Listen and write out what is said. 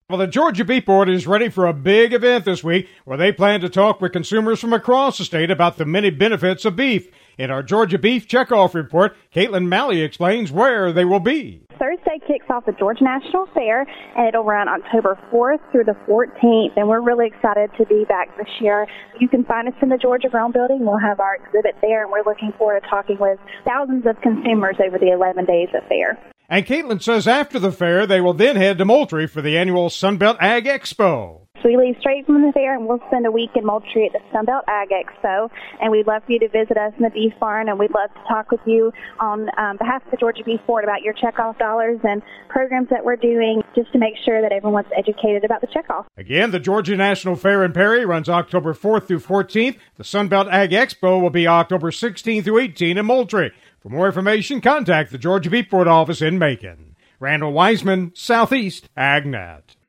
Well, the Georgia Beef Board is ready for a big event this week where they plan to talk with consumers from across the state about the many benefits of beef. In our Georgia Beef Checkoff Report, Caitlin Malley explains where they will be. Thursday kicks off the Georgia National Fair, and it'll run October 4th through the 14th, and we're really excited to be back this year. You can find us in the Georgia Grown Building. We'll have our exhibit there, and we're looking forward to talking with thousands of consumers over the 11 days of fair. And Caitlin says after the fair, they will then head to Moultrie for the annual Sunbelt Ag Expo. So we leave straight from the fair, and we'll spend a week in Moultrie at the Sunbelt Ag Expo, and we'd love for you to visit us in the beef barn, and we'd love to talk with you on behalf of the Georgia Beef Board about your checkoff dollars and programs that we're doing just to make sure that everyone's educated about the checkoff. Again, the Georgia National Fair in Perry runs October 4th through 14th. The Sunbelt Ag Expo will be October 16th through 18th in Moultrie. For more information, contact the Georgia Beef Board office in Macon. Randall Wiseman, Southeast AgNet.